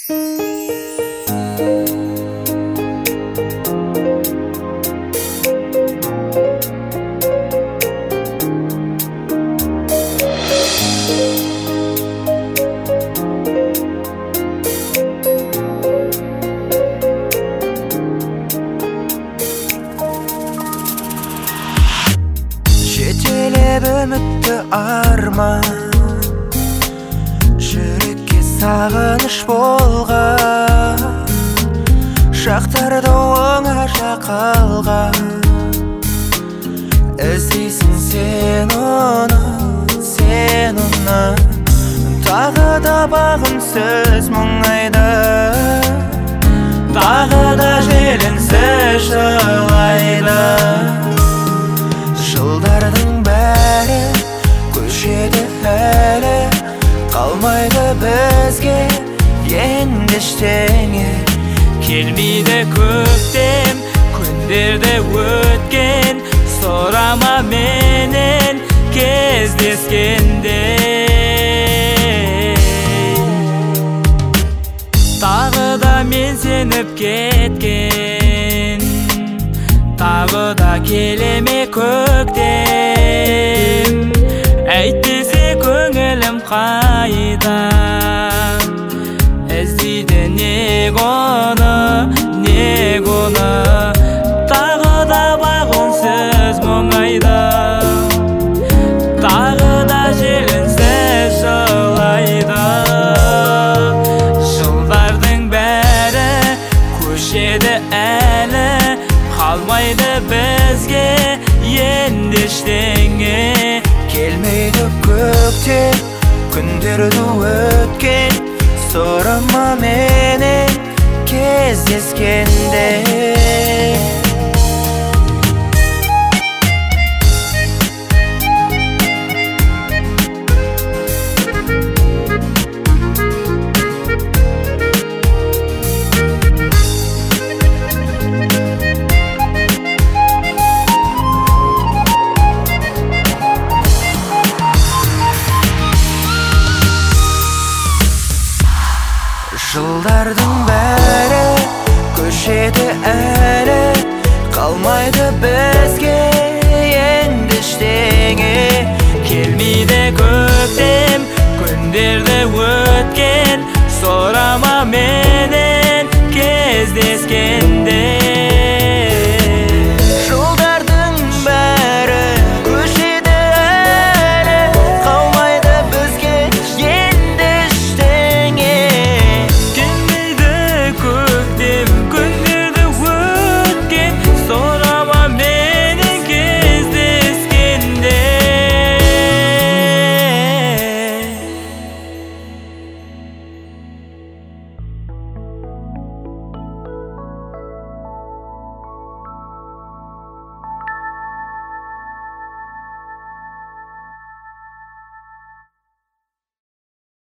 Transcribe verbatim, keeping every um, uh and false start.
Жетелеп үмітті арман, жүрекке сағыныш болған шақтарды оңаша қалған. Іздейсің сен оны, сен оны, тағы да бағымсыз мұңайды, тағы да желінсіз жылайды. Жылдардың бәрі көшеді әлі, қалмайды бізге енді ештеңе. Келмейді көктем, күндерді өткен, сұрама менен кездескенде. Тағы да мен сеніп кеткен, тағы да келеме көктем. Әйтпесе көңілім қайда, іздейді нег оны, нег оны, тағы да бағынсыз мұңайды, тағы да желінсіз жылайды. Жылдардың бәрі көшеді әлі, қалмайды бізге енді ештеңе. Келмейді көктем, күндерді өткен, сұрама менен кездескенде. Жылдардың бәрі көшеді әлі, қалмайды бізге енді ештеңе. Келмейді көктем, күндерді өткен,